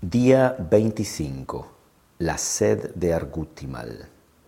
Día 25. La sed de Argutimal.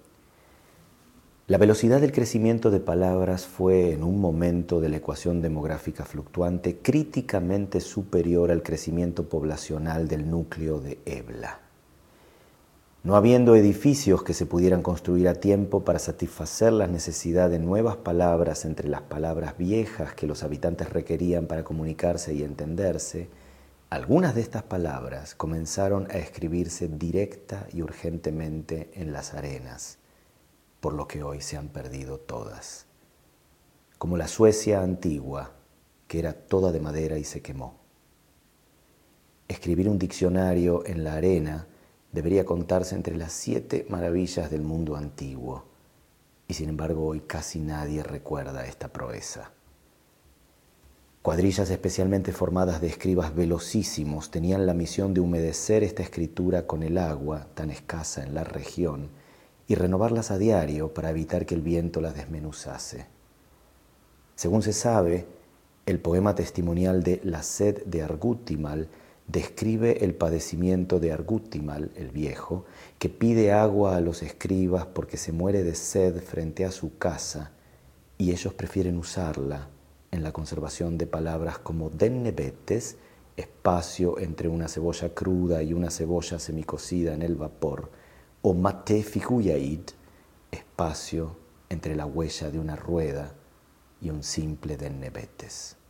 La velocidad del crecimiento de palabras fue, en un momento de la ecuación demográfica fluctuante, críticamente superior al crecimiento poblacional del núcleo de Ebla. No habiendo edificios que se pudieran construir a tiempo para satisfacer la necesidad de nuevas palabras entre las palabras viejas que los habitantes requerían para comunicarse y entenderse, algunas de estas palabras comenzaron a escribirse directa y urgentemente en las arenas, por lo que hoy se han perdido todas. Como la Suecia antigua, que era toda de madera y se quemó. Escribir un diccionario en la arena debería contarse entre las 7 maravillas del mundo antiguo, y sin embargo hoy casi nadie recuerda esta proeza. Cuadrillas especialmente formadas de escribas velocísimos tenían la misión de humedecer esta escritura con el agua, tan escasa en la región, y renovarlas a diario para evitar que el viento las desmenuzase. Según se sabe, el poema testimonial de La sed de Argutimal describe el padecimiento de Argutimal, el viejo, que pide agua a los escribas porque se muere de sed frente a su casa y ellos prefieren usarla en la conservación de palabras como dennebetes, espacio entre una cebolla cruda y una cebolla semicocida en el vapor, o mate figuyaid, espacio entre la huella de una rueda y un simple dennebetes.